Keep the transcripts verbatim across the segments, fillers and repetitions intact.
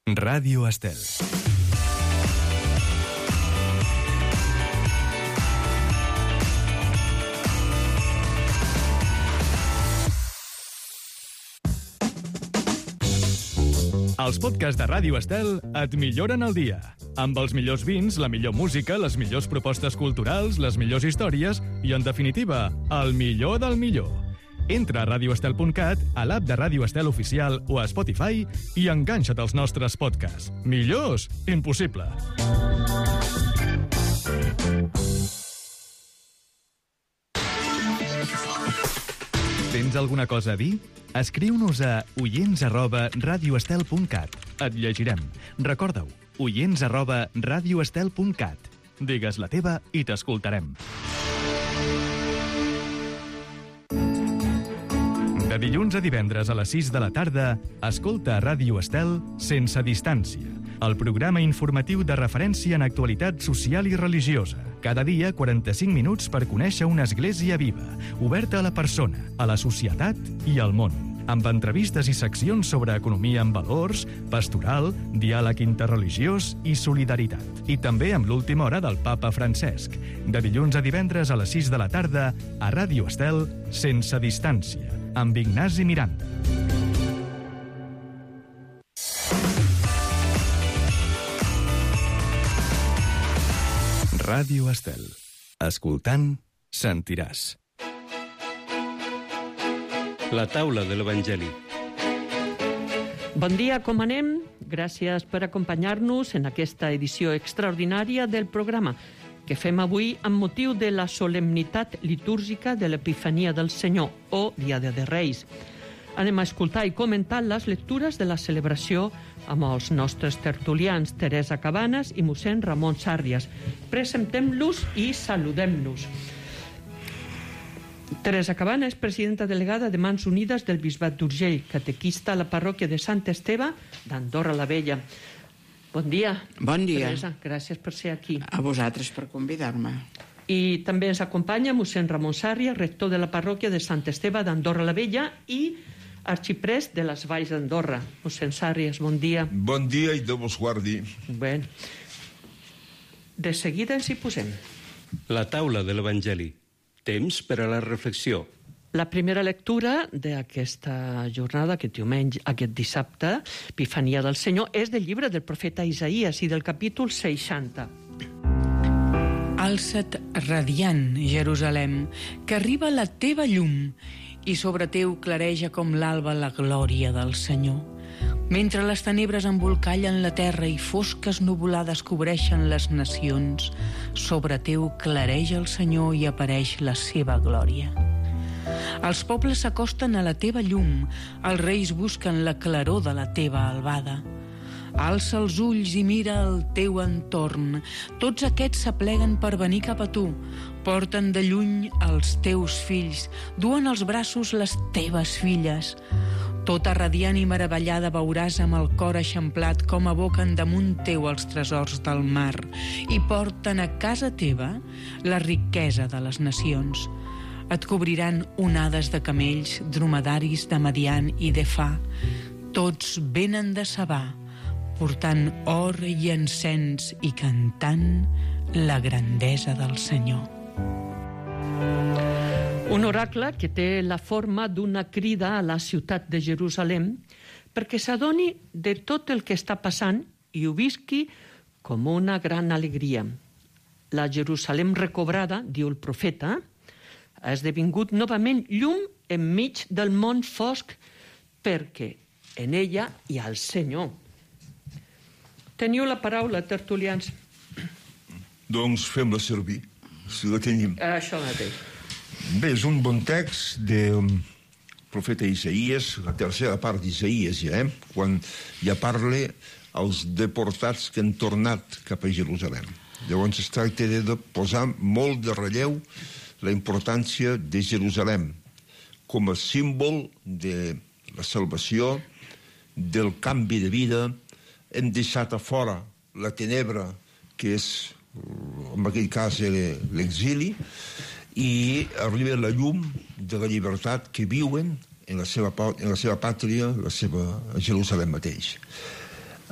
Ràdio Estel. Els podcasts de Ràdio Estel et milloren el dia. Amb els millors vins, la millor música, les millors propostes culturals, les millors històries i, en definitiva, el millor del millor. Entra a radio estel punt cat, a l'app de Ràdio Estel Oficial o a Spotify i enganxa't als nostres podcasts. Millors? Impossible. Tens alguna cosa a dir? Escriu-nos a oients arroba radioestel punt cat. Et llegirem. Recorda-ho, oients arroba radioestel punt cat. Digues la teva i t'escoltarem. De dilluns a divendres a les sis de la tarda, escolta Ràdio Estel Sense Distància, el programa informatiu de referència en actualitat social i religiosa. Cada dia, quaranta-cinc minuts per conèixer una església viva, oberta a la persona, a la societat i al món, amb entrevistes i seccions sobre economia amb valors, pastoral, diàleg interreligiós i solidaritat. I també amb l'última hora del Papa Francesc. De dilluns a divendres a les sis de la tarda, a Ràdio Estel Sense Distància, amb Ignasi Miranda. Ràdio Estel. Escoltant, sentiràs. La taula de l'Evangeli. Bon dia, com anem? Gràcies per acompanyar-nos en aquesta edició extraordinària del programa que fem avui amb motiu de la solemnitat litúrgica de l'Epifania del Senyor, o Diada de Reis. Anem a escoltar i comentar les lectures de la celebració amb els nostres tertulians Teresa Cabanes i mossèn Ramon Sàrrias. Presentem-los i saludem-nos. Teresa Cabanes és presidenta delegada de Mans Unides del Bisbat d'Urgell, catequista a la parròquia de Sant Esteve d'Andorra la Vella. Bon dia. Bon dia. Teresa, gràcies per ser aquí. A vosaltres per convidar-me. I també ens acompanya mossèn Ramon Sàrrias, rector de la parròquia de Sant Esteve d'Andorra la Vella i arxiprest de les Valls d'Andorra. Mossèn Sàrrias, bon dia. Bon dia i Déu vos guardi. Bé. De seguida ens hi posem. La taula de l'Evangeli. Temps per a la reflexió. La primera lectura d'aquesta jornada, aquest diumenge, aquest dissabte, Epifania del Senyor, és del llibre del profeta Isaïes i del capítol seixanta. Alça't radiant, Jerusalem, que arriba la teva llum, i sobre teu clareja com l'alba la glòria del Senyor. Mentre les tenebres embolcallen la terra i fosques nuvolades cobreixen les nacions, sobre teu clareja el Senyor i apareix la seva glòria. Els pobles s'acosten a la teva llum, els reis busquen la claror de la teva albada. Alça els ulls i mira el teu entorn. Tots aquests s'apleguen per venir cap a tu. Porten de lluny els teus fills, duen als braços les teves filles. Tota radiant i meravellada veuràs amb el cor eixamplat com aboquen damunt teu els tresors del mar i porten a casa teva la riquesa de les nacions. Et cobriran onades de camells, dromedaris de Madian i d'Efà. Tots venen de Sabà, portant or i encens i cantant la grandesa del Senyor. Un oracle que té la forma d'una crida a la ciutat de Jerusalem perquè s'adoni de tot el que està passant i ho visqui com una gran alegria. La Jerusalem recobrada, diu el profeta, ha esdevingut novament llum enmig del món fosc perquè en ella hi ha el Senyor. Teniu la paraula, tertulians. Doncs fem-la servir, si la tenim. Això mateix. Bé, és un bon text del profeta Isaïes, la tercera part d'Isaïes ja, eh? Quan ja parla els deportats que han tornat cap a Jerusalem. Llavors es tracta de posar molt de relleu la importància de Jerusalem com a símbol de la salvació, del canvi de vida. Hem deixat a fora la tenebra, que és, en aquell cas, l'exili, i arriba la llum de la llibertat que viuen en la seva, en la seva pàtria, la seva Jerusalem mateix.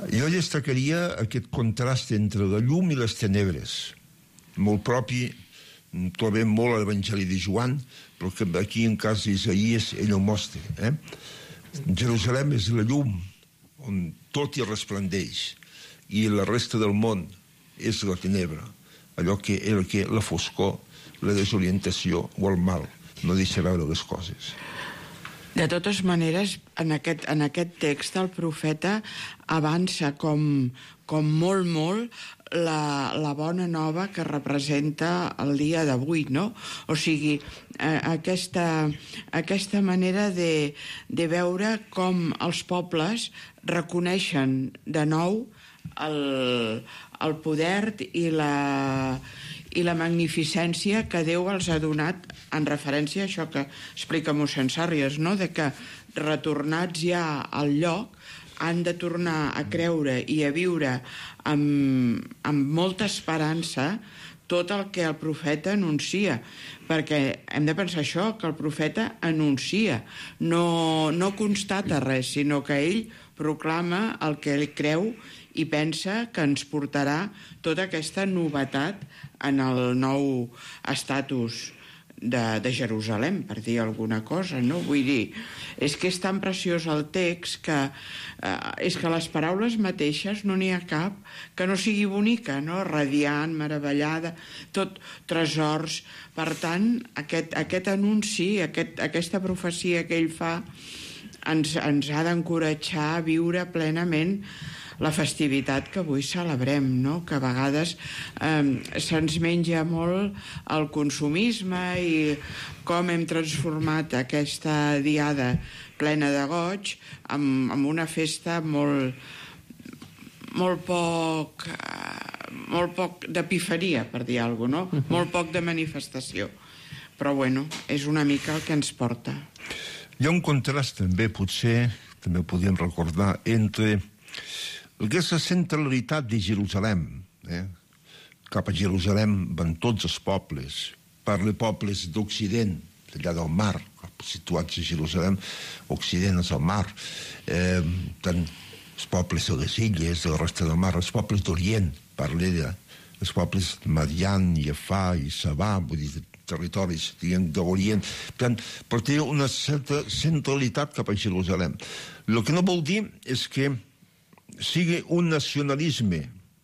Jo destacaria aquest contrast entre la llum i les tenebres, molt propi, trobem molt a l'Evangeli de Joan, però que aquí en cas d'Isaïes ell ho mostra. Eh? Jerusalem és la llum, on tot hi resplendeix, i la resta del món és la tenebra, allò que era que la foscor, la desorientació o el mal, no deixa veure les coses. De totes maneres, en aquest, en aquest text el profeta avança com, com molt, molt la, la bona nova que representa el dia d'avui, no? O sigui, eh, aquesta, aquesta manera de, de veure com els pobles reconeixen de nou el, el poder i la... i la magnificència que Déu els ha donat en referència a això que explica mossèn Sàrries, no? De que retornats ja al lloc han de tornar a creure i a viure amb, amb molta esperança tot el que el profeta anuncia, perquè hem de pensar això, que el profeta anuncia, no, no constata res, sinó que ell proclama el que ell creu i pensa que ens portarà tota aquesta novetat en el nou estatus de, de Jerusalem, per dir alguna cosa, no? Vull dir, és que és tan preciós el text que eh, és que les paraules mateixes no n'hi ha cap que no sigui bonica, no? Radiant, meravellada, tot tresors. Per tant, aquest, aquest anunci, aquest, aquesta profecia que ell fa ens, ens ha d'encoratjar a viure plenament la festivitat que avui celebrem, no? Que a vegades eh, se'ns menja molt el consumisme i com hem transformat aquesta diada plena de goig en, en una festa molt, molt poc, eh, molt poc d'epifaria, per dir alguna cosa, no? Uh-huh. Molt poc de manifestació. Però, bueno, és una mica el que ens porta. Hi ha un contrast també, potser, també ho podríem recordar, entre aquesta centralitat de Jerusalem, eh? Cap a Jerusalem van tots els pobles, parla pobles d'Occident, allà del mar, situats a Jerusalem, Occident és el mar, eh, tant els pobles de les illes, de la resta del mar, els pobles d'Orient, parla de els pobles de Madian, Jafà i Sabà, vull dir, territoris, diguem, d'Orient, per tant, però té una certa centralitat cap a Jerusalem. El que no vol dir és que sigui un nacionalisme.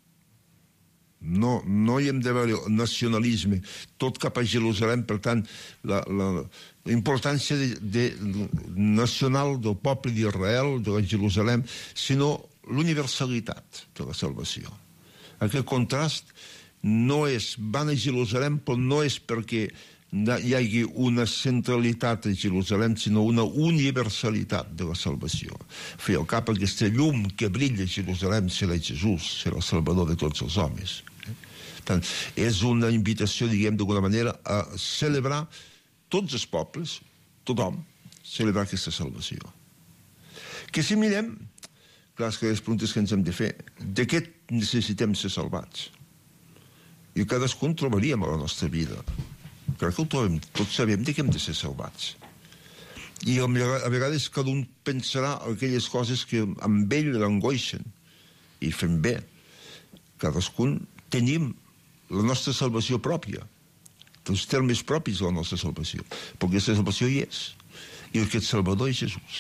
No, no hi hem de veure nacionalisme, tot cap a Jerusalem, per tant, la, la, la importància de, de, nacional del poble d'Israel, de la Jerusalem, sinó l'universalitat de la salvació. Aquest contrast no és, van a Jerusalem, però no és perquè hi hagi una centralitat a Jerusalem, sinó una universalitat de la salvació. Fer al cap aquesta llum que brilla a Jerusalem serà Jesús, serà el Salvador de tots els homes. Tant, és una invitació, diguem, d'alguna manera, a celebrar tots els pobles, tothom, celebrar aquesta salvació. Que si mirem, clar, que les preguntes que ens hem de fer, de què necessitem ser salvats? I cadascun trobaríem a la nostra vida. Crec que ho trobem, tots sabem de què hem de ser salvats. I a vegades cada un pensarà aquelles coses que amb ell l'angoixen. I fem bé. Cadascun tenim la nostra salvació pròpia, els termes propis de la nostra salvació. Perquè aquesta salvació hi és. I aquest Salvador és Jesús.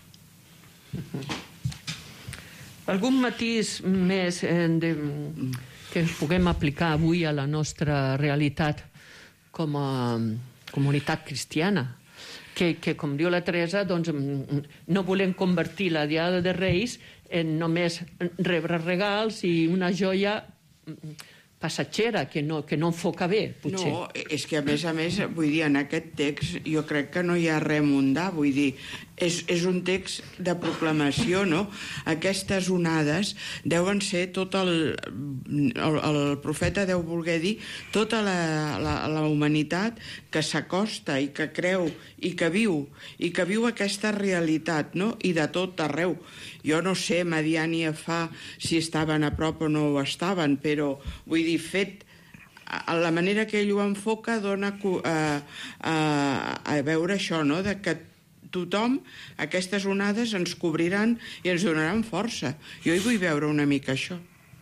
Algun matís més eh, de, que puguem aplicar avui a la nostra realitat com a comunitat cristiana, que, que com diu la Teresa, doncs, no volem convertir la Diada de Reis en només rebre regals i una joia passatgera, que no, que no enfoca bé, potser. No, és que a més a més, vull dir, en aquest text jo crec que no hi ha res mundà, vull dir, és, és un text de proclamació, no? Aquestes onades deuen ser tot el... El, el profeta deu voler dir tota la, la, la humanitat que s'acosta i que creu i que viu, i que viu aquesta realitat, no? I de tot arreu. Jo no sé, Madian i Jafà, si estaven a prop o no ho estaven, però vull dir, fet la manera que ell ho enfoca dona a, a, a veure això, no? De que tothom, aquestes onades ens cobriran i ens donaran força. Jo hi vull veure una mica això.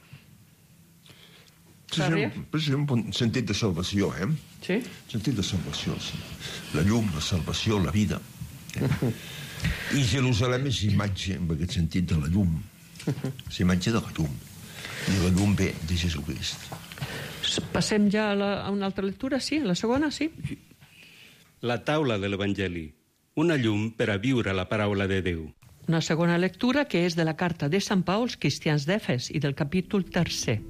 És un sentit de salvació, eh? Sí? Sentit de salvació, sí. La llum, la salvació, la vida. Eh? I Jerusalem és imatge, en aquest sentit, de la llum. És imatge de la llum. I la llum ve de Jesucrist. Passem ja a, la, a una altra lectura, sí? A la segona, sí? La taula de l'Evangeli. Una llum per a viure la paraula de Déu. Una segona lectura que és de la carta de Sant Pau als cristians d'Efes i del capítol tercer.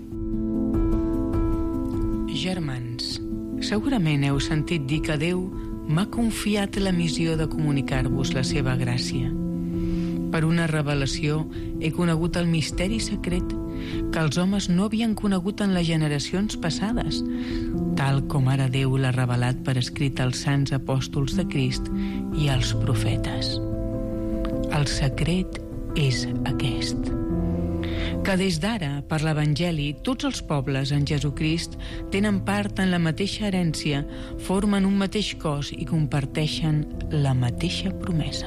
Germans, segurament heu sentit dir que Déu m'ha confiat la missió de comunicar-vos la seva gràcia. Per una revelació he conegut el misteri secret que els homes no havien conegut en les generacions passades, tal com ara Déu l'ha revelat per escrit als sants apòstols de Crist i als profetes. El secret és aquest, que des d'ara, per l'Evangeli, tots els pobles en Jesucrist tenen part en la mateixa herència, formen un mateix cos i comparteixen la mateixa promesa.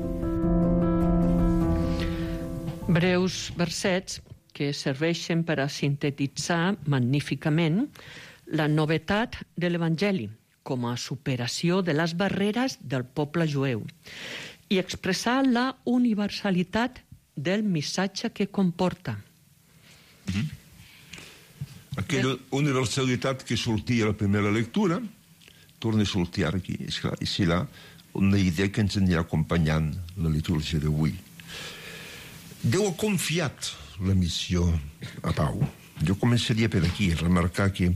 Breus versets que serveixen per a sintetitzar magníficament la novetat de l'Evangeli com a superació de les barreres del poble jueu i expressar la universalitat del missatge que comporta. Mm-hmm. Aquella universalitat que sortia a la primera lectura torna a sortir aquí. És clar, i serà una idea que ens anirà acompanyant la litúrgia d'avui. Déu ha confiat la missió a Pau. Jo començaria per aquí, a remarcar que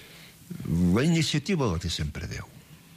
la iniciativa la té sempre Déu.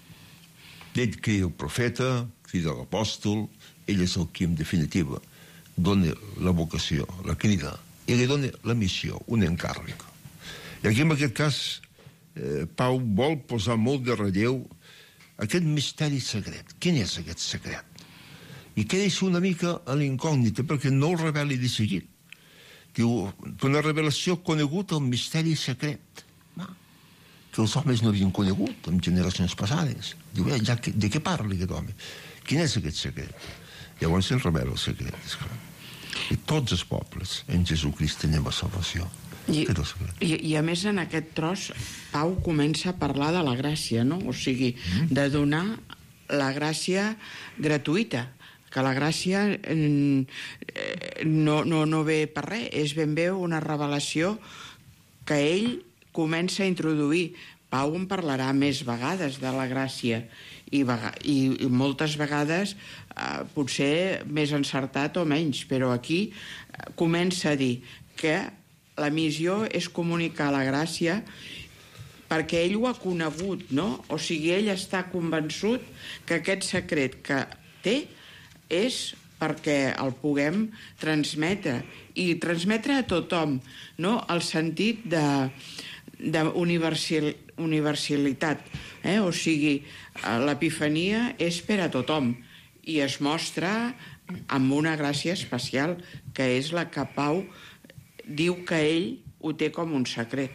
Ell crida el profeta, crida l'apòstol, ell és el qui, en definitiva, dona la vocació, la crida, i li dona la missió, un encàrrec. I aquí, en aquest cas, eh, Pau vol posar molt de relleu aquest misteri secret. Quin és aquest secret? I que deixa una mica a l'incògnita, perquè no el reveli de seguit. Diu, una revelació conegut el misteri secret, no? Que els homes no havien conegut en generacions passades. Diu, eh, ja, de què parla aquest home? Quin és aquest secret? Llavors se'n revela el secret, esclar. I tots els pobles en Jesucrist tenen la salvació. I, i, I a més en aquest tros Pau comença a parlar de la gràcia, no? O sigui, mm. de donar la gràcia gratuïta, que la gràcia eh, no, no, no ve per res, és ben bé una revelació que ell comença a introduir. Pau en parlarà més vegades de la gràcia i, i, i moltes vegades eh, potser més encertat o menys, però aquí eh, comença a dir que la missió és comunicar la gràcia perquè ell ho ha conegut, no? O sigui, ell està convençut que aquest secret que té és perquè el puguem transmetre i transmetre a tothom, no? El sentit de, de universal, universalitat, eh? O sigui, l'epifania és per a tothom i es mostra amb una gràcia especial que és la que Pau diu que ell ho té com un secret.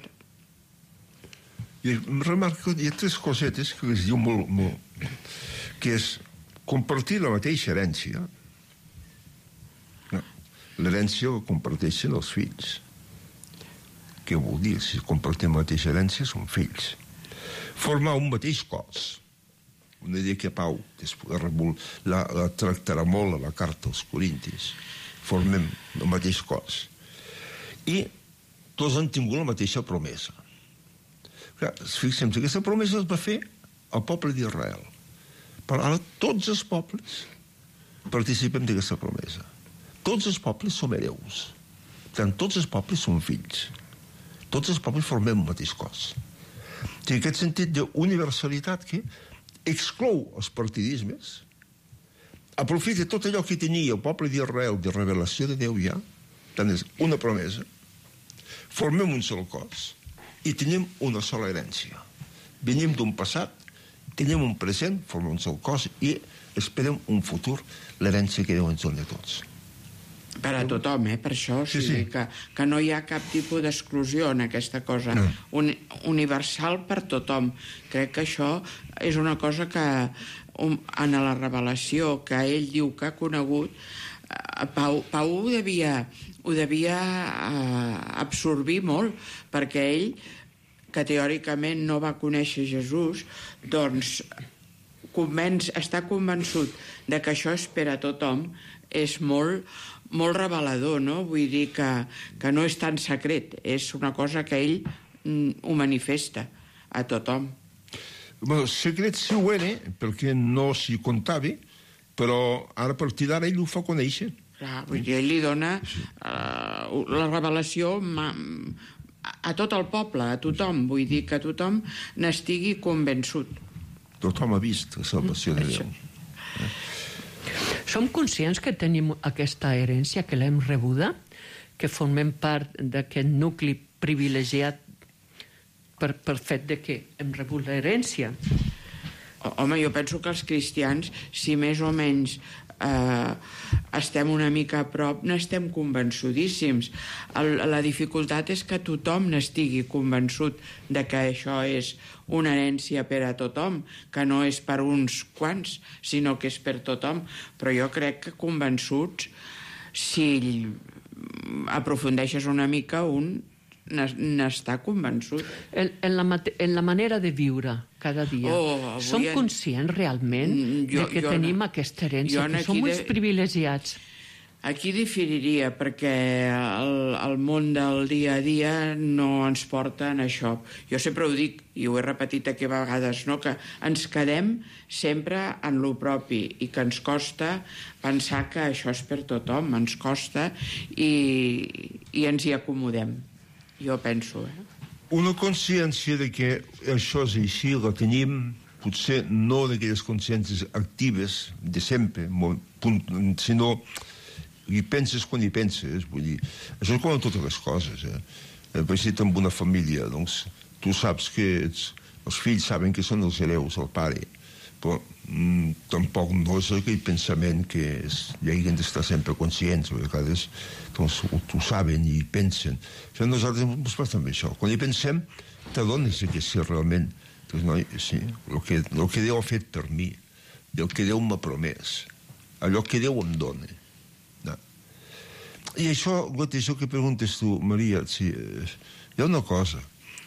I remarco, hi ha tres cosetes que les diu molt, molt, que és compartir la mateixa herència. No. L'herència la comparteixen els fills. Què vol dir? Si compartim la mateixa herència, són fills. Formar un mateix cos. Una idea que Pau la, la tractarà molt a la carta als Corintis. Formem el mateix cos. I tots han tingut la mateixa promesa. Fixem, aquesta promesa es va fer al poble d'Israel. Però ara tots els pobles participem d'aquesta promesa. Tots els pobles som hereus. Per tant, tots els pobles són fills. Tots els pobles formem un mateix cos. Té aquest sentit d'universalitat que exclou els partidismes, aprofita tot allò que tenia el poble d'Israel de revelació de Déu ja, tant és una promesa, formem un sol cos i tenim una sola herència. Venim d'un passat, tenim un present, formem un sol cos i esperem un futur, l'herència que Déu ens dona a tots. Per a tothom, eh? Per això, o sigui, sí, sí. Que, que no hi ha cap tipus d'exclusió en aquesta cosa. No. Un, universal per tothom. Crec que això és una cosa que en la revelació que ell diu que ha conegut, Pau, Pau ho devia, ho devia uh, absorbir molt, perquè ell, que teòricament no va conèixer Jesús, doncs convenç, està convençut de que això és per a tothom, és molt, molt revelador, no? Vull dir que, que no és tan secret, és una cosa que ell mm, ho manifesta a tothom. Bueno, secret sí ho era, perquè no s'hi contava, però ara a partir d'ara ell ho fa conèixer. Clar, vull dir, ell li dona uh, la revelació a, a tot el poble, a tothom, vull dir que tothom n'estigui convençut. Tothom ha vist la salvació de Déu. Eh? Som conscients que tenim aquesta herència, que l'hem rebuda, que formem part d'aquest nucli privilegiat per, per fet de que hem rebut l'herència? Home, jo penso que els cristians, si més o menys eh, estem una mica a prop, n'estem convençudíssims. El, la dificultat és que tothom n'estigui convençut de que això és una herència per a tothom, que no és per uns quants, sinó que és per tothom. Però jo crec que convençuts, si aprofundeixes una mica, un n'està convençut. En, en, la, en la manera de viure cada dia. Oh, som en... conscients realment jo, de que jo tenim no, aquesta herència, que som uns de... privilegiats. Aquí diferiria, perquè el, el món del dia a dia no ens porta en això. Jo sempre ho dic, i ho he repetit aquí a vegades, no? Que ens quedem sempre en lo propi i que ens costa pensar que això és per tothom, ens costa i, i ens hi acomodem. Jo penso, eh? Una consciència de que això és així, la tenim, potser no d'aquelles consciències actives de sempre, sinó hi penses quan hi penses, vull dir, això és com en totes les coses, eh? Per si ets en una família, doncs tu saps que ets, els fills saben que són els hereus, el pare, però mm, tampoc no és aquell pensament que és, hi hagin d'estar sempre conscients, a vegades doncs ho saben i pensen. Això nosaltres ens passa amb això. Quan hi pensem, t'adones que si realment, doncs, no, sí, el que, el que Déu ha fet per mi, el que Déu m'ha promès, allò que Déu em dona. No. I això, això que preguntes tu, Maria, sí, hi ha una cosa.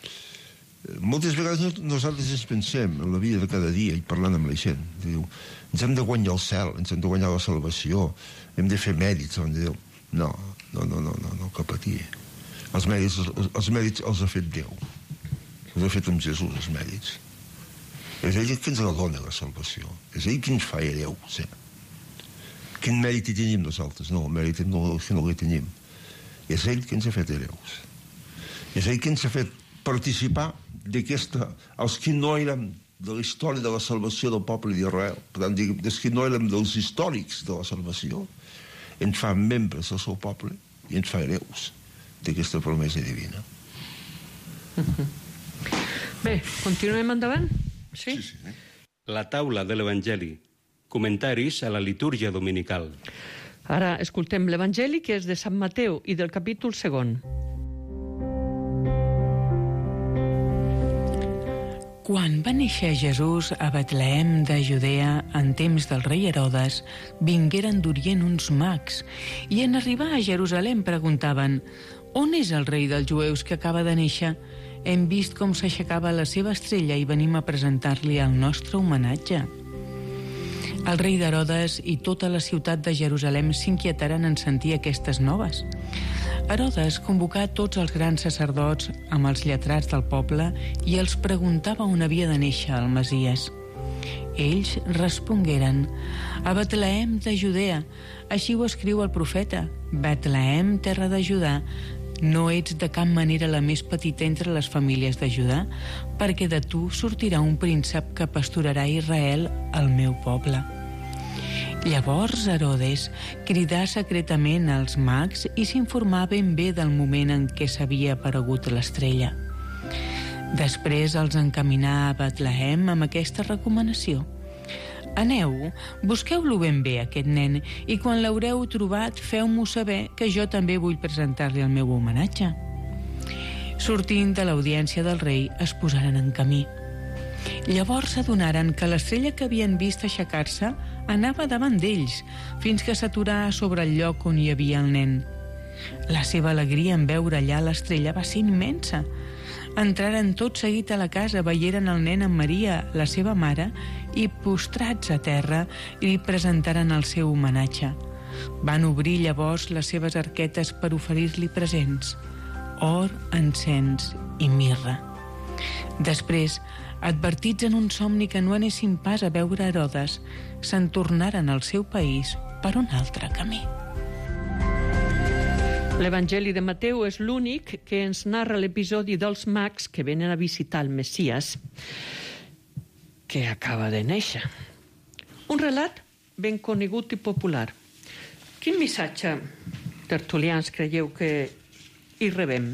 Moltes vegades nosaltres ens pensem en la vida de cada dia i parlant amb la gent. Diu, ens hem de guanyar el cel, ens hem de guanyar la salvació, hem de fer mèrits davant de Déu. No, no, no, no, no, no, que patir. Els mèrits, els, els mèrits els ha fet Déu. Els ha fet amb Jesús, els mèrits. És ell que ens la dona, la salvació. És ell qui ens fa hereus, eh? Quin mèrit hi tenim nosaltres? No, el mèrit no, no el tenim. És ell que ens ha fet hereus. És ell que ens ha fet participar d'aquesta... Els que no érem de la història de la salvació del poble d'Israel, per tant, dels que no érem dels històrics de la salvació, ens fa membres del seu poble i ens fa hereus d'aquesta promesa divina. Bé, continuem endavant? Sí? Sí, sí. La taula de l'Evangeli. Comentaris a la litúrgia dominical. Ara escoltem l'Evangeli, que és de Sant Mateu i del capítol segon. Quan va néixer Jesús a Betlehem de Judea en temps del rei Herodes, vingueren d'Orient uns mags i en arribar a Jerusalem preguntaven: «On és el rei dels jueus que acaba de néixer? Hem vist com s'aixecava la seva estrella i venim a presentar-li el nostre homenatge». El rei d'Herodes i tota la ciutat de Jerusalem s'inquietaren en sentir aquestes noves. Herodes convocà tots els grans sacerdots amb els lletrats del poble i els preguntava on havia de néixer el Messies. Ells respongueren: «A Betlehem de Judea, així ho escriu el profeta. Betlehem, terra de Judà, no ets de cap manera la més petita entre les famílies de Judà, perquè de tu sortirà un príncep que pasturarà Israel, el meu poble». Llavors Herodes cridà secretament als mags i s'informà ben bé del moment en què s'havia aparegut l'estrella. Després els encaminà a Betlehem amb aquesta recomanació: «Aneu, busqueu-lo ben bé, aquest nen, i quan l'haureu trobat, feu-m'ho saber, que jo també vull presentar-li el meu homenatge». Sortint de l'audiència del rei, es posaren en camí. Llavors s'adonaren que l'estrella que havien vist aixecar-se anava davant d'ells, fins que s'aturà sobre el lloc on hi havia el nen. La seva alegria en veure allà l'estrella va ser immensa. Entraren tot seguit a la casa, veieren el nen amb Maria, la seva mare, i postrats a terra li presentaren el seu homenatge. Van obrir llavors les seves arquetes per oferir-li presents: or, encens i mirra. Després, advertits en un somni que no anessin pas a veure Herodes, se'n tornaren al seu país per un altre camí. L'Evangeli de Mateu és l'únic que ens narra l'episodi dels mags que venen a visitar el Messies, que acaba de néixer. Un relat ben conegut i popular. Quin missatge, tertulians, creieu que hi rebem?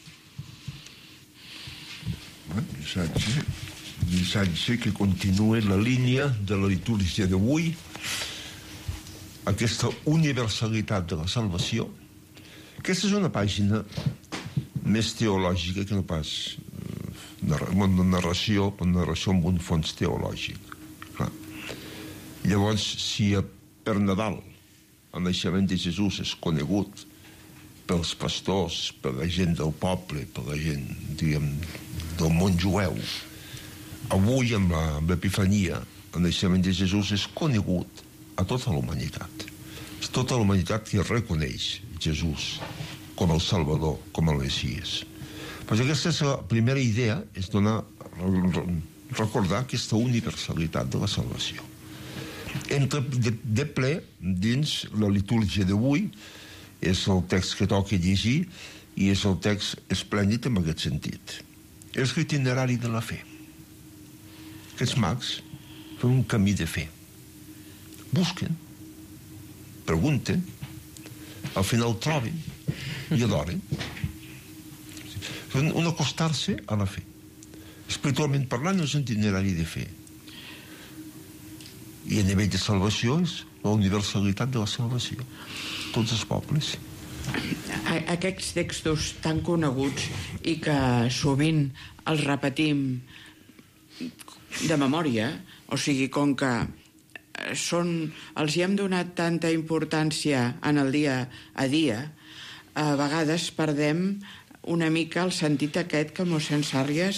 Un missatge, un missatge que continua la línia de la litúrgia d'avui, aquesta universalitat de la salvació. Aquesta és una pàgina més teològica que no pas una narració, una narració amb un fons teològic. Clar. Llavors, si per Nadal el naixement de Jesús és conegut pels pastors, per la gent del poble, per la gent, diguem, del món jueu, avui, amb l'Epifania, el naixement de Jesús és conegut a tota la humanitat. És tota la humanitat que reconeix Jesús com el Salvador, com el Messies. Però aquesta és la primera idea, és donar, recordar aquesta universalitat de la salvació. Entra de, de ple dins la litúrgia d'avui, és el text que toca llegir i és el text esplèndid en aquest sentit. És l'itinerari de la fe. Aquests mags fan un camí de fe. Busquen, pregunten, al final troben i adoren. Un acostar-se a la fe. Espiritualment parlant és un itinerari de fe. I a nivell de salvació és la universalitat de la salvació. Tots els pobles. Aquests textos tan coneguts i que sovint els repetim de memòria, o sigui, com que són, els hi hem donat tanta importància en el dia a dia, a vegades perdem una mica el sentit aquest que mossèn Sàrries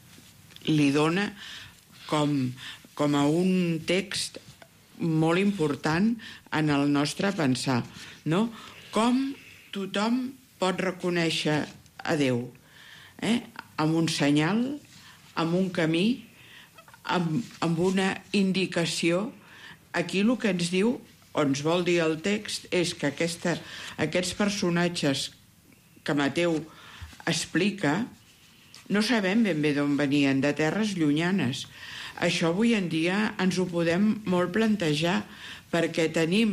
li dona com, com a un text molt important en el nostre pensar, no? Com tothom pot reconèixer a Déu, eh? Amb un senyal, amb un camí, amb, amb una indicació. Aquí el que ens diu, o ens vol dir el text, és que aquesta, aquests personatges que Mateu explica no sabem ben bé d'on venien, de terres llunyanes. Això avui en dia ens ho podem molt plantejar, perquè tenim,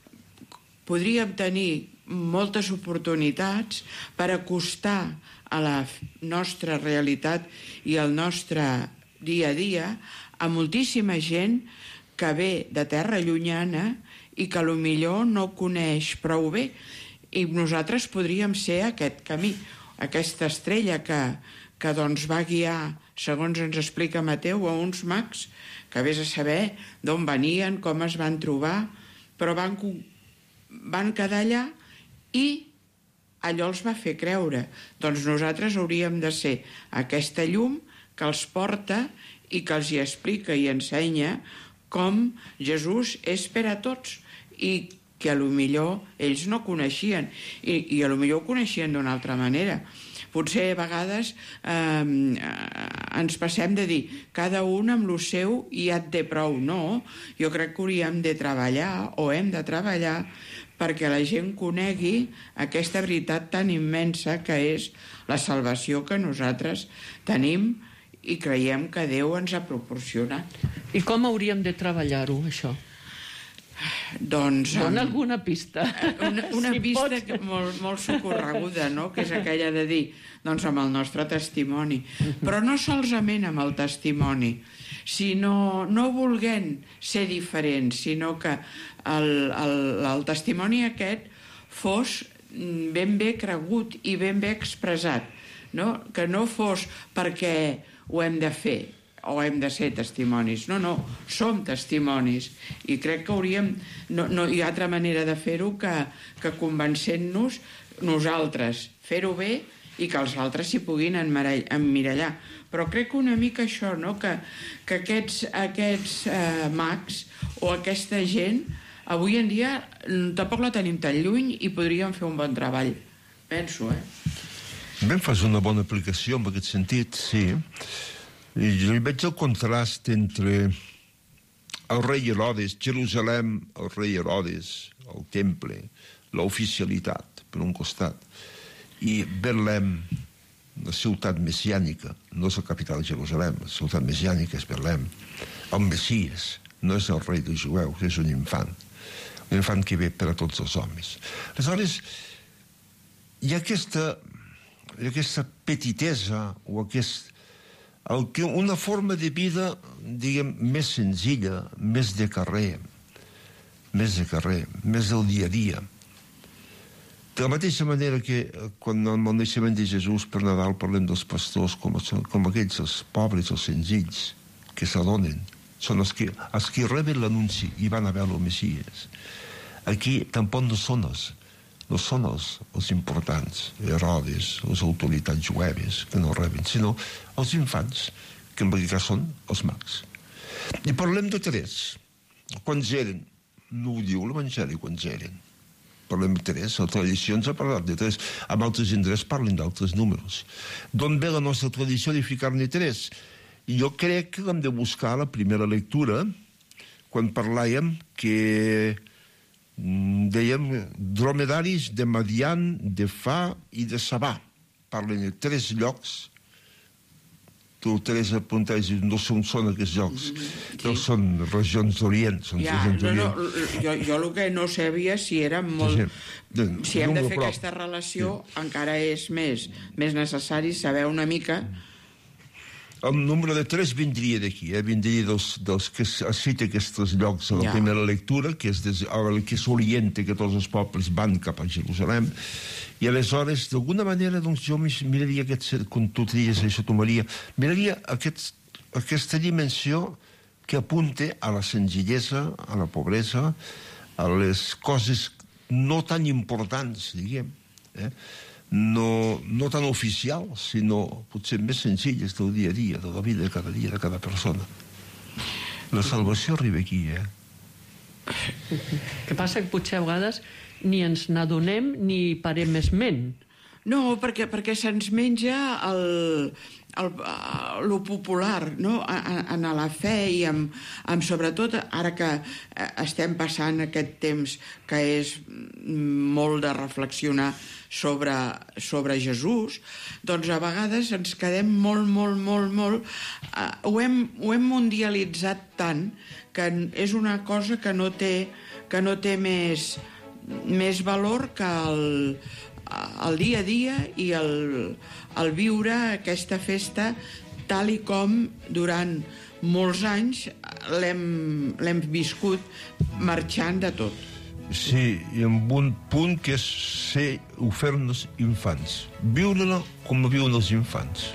podríem tenir moltes oportunitats per acostar a la nostra realitat i al nostre dia a dia a moltíssima gent que ve de terra llunyana i que potser no coneix prou bé, i nosaltres podríem ser aquest camí, aquesta estrella que, que doncs va guiar, segons ens explica Mateu, a uns mags que vés a saber d'on venien, com es van trobar, però van, van quedar allà i allò els va fer creure. Doncs nosaltres hauríem de ser aquesta llum que els porta i que els hi explica i ensenya com Jesús és per a tots, i que a lo millor ells no coneixien, i, i a lo millor ho coneixien d'una altra manera. Potser a vegades eh, ens passem de dir cada un amb lo seu i ja et té prou. No, jo crec que hauríem de treballar, o hem de treballar, perquè la gent conegui aquesta veritat tan immensa que és la salvació que nosaltres tenim i creiem que Déu ens ha proporcionat. I com hauríem de treballar-ho, això? Doncs... Dona alguna pista. Una, una si pista pots. que molt, molt socorreguda, no? Que és aquella de dir, doncs amb el nostre testimoni. Però no solament amb el testimoni, sinó no volent ser diferents, sinó que el, el, el testimoni aquest fos ben bé cregut i ben bé expressat, no? Que no fos perquè ho hem de fer, o hem de ser testimonis. No, no, som testimonis. I crec que hauríem... No, no hi ha altra manera de fer-ho que, que convencent-nos nosaltres, fer-ho bé i que els altres s'hi puguin emmirallar. Però crec que una mica això, no? que, que aquests, aquests eh, mags o aquesta gent avui en dia tampoc la tenim tan lluny i podríem fer un bon treball. Penso, eh? Ben, fas una bona aplicació en aquest sentit, sí. I jo hi veig el contrast entre el rei Herodes, Jerusalem, el rei Herodes, el temple, l'oficialitat, per un costat, i Betlem, la ciutat messiànica, no és la capital de Jerusalem, la ciutat messiànica és Betlem. El Messies no és el rei dels jueus, és un infant, un infant que ve per a tots els homes. Aleshores, hi ha aquesta, hi ha aquesta petitesa o aquest, el que una forma de vida, diguem, més senzilla, més de carrer, més de carrer, més del dia a dia. De la mateixa manera que quan amb el naixement de Jesús per Nadal parlem dels pastors com, com aquells, els pobres, els senzills, que s'adonen, són els que, els que reben l'anunci i van a veure el Messies. Aquí tampoc no són els, no són els, els importants, Herodes, les autoritats jueves, que no reben, sinó els infants, que en aquest cas són els mags. I parlem de tres. Quants eren? No ho diu l'Evangeli, quants eren. Parlem de tres, la tradició ens ha parlat de tres. En altres indrets parlen d'altres números. D'on ve la nostra tradició de ficar-ne tres? I jo crec que l'hem de buscar a la primera lectura, quan parlàvem que dèiem dromedaris de Madian, de Fa i de Sabà. Parlen de tres llocs. Tu, Teresa, apuntaves, no són, són aquests llocs, sí. No són regions d'Orient, són ja, regions d'Orient. No, no, jo, jo el que no sabia si era molt... Sí, sí. Si hem de fer aquesta relació, sí. Encara és més, més necessari saber una mica... El número de tres vindria d'aquí, eh? Vindria dels, dels que cita aquests llocs a la ja. primera lectura, que és des, el que s'orienta que tots els pobles van cap a Jerusalem, i aleshores, d'alguna manera, doncs, jo miraria, aquest, com tu tries això, tu, Maria, miraria aquest, aquesta dimensió que apunta a la senzillesa, a la pobresa, a les coses no tan importants, diguem, eh? No, no tan oficials, sinó potser més senzilles del dia a dia, de la vida de cada dia, de cada persona. La salvació arriba aquí, eh? El que passa que potser a vegades ni ens n'adonem ni parem esment. No, perquè, perquè se'ns menja el, el, el, lo popular, no? En la fe i amb, amb sobretot ara que estem passant aquest temps que és molt de reflexionar sobre, sobre Jesús, doncs a vegades ens quedem molt, molt, molt, molt... Uh, ho, hem, ho hem mundialitzat tant que és una cosa que no té, que no té més, més valor que el, el dia a dia i el, el viure aquesta festa tal i com durant molts anys l'hem viscut marxant de tot. Sí, i amb un punt que és ser o fer-nos infants. Viure-la com viuen els infants.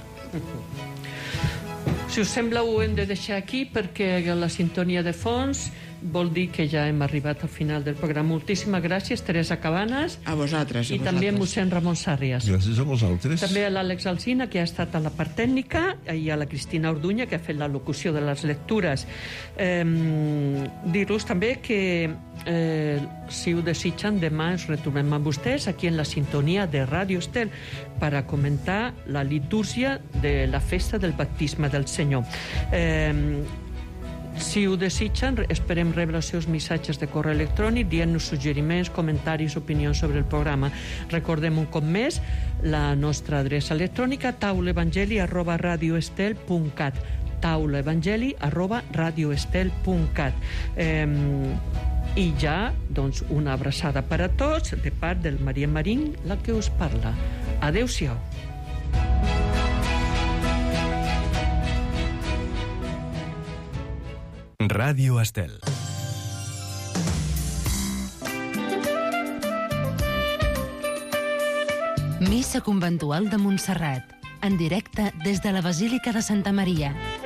Si us sembla, ho hem de deixar aquí perquè la sintonia de fons vol dir que ja hem arribat al final del programa. Moltíssimes gràcies, Teresa Cabanes. A vosaltres, a I vosaltres. també a mossèn Ramon Sàrrias. Gràcies a vosaltres. També a l'Àlex Alsina, que ha estat a la part tècnica, i a la Cristina Orduña, que ha fet la locució de les lectures. Eh, Dir-vos també que eh, si ho desitgen, demà ens retrobem amb vostès aquí en la sintonia de Ràdio Estel per a comentar la litúrgia de la festa del baptisme del Senyor. Eh, Si ho desitgen, esperem rebre els seus missatges de correu electrònic dient-nos suggeriments, comentaris, opinions sobre el programa. Recordem un cop més la nostra adreça electrònica taulaevangeli arroba radioestel punt cat taulaevangeli arroba radioestel punt cat eh, I ja, doncs, una abraçada per a tots de part del Maria Marín, la que us parla. Adéu-siau. Ràdio Estel. Missa conventual de Montserrat, en directe des de la Basílica de Santa Maria.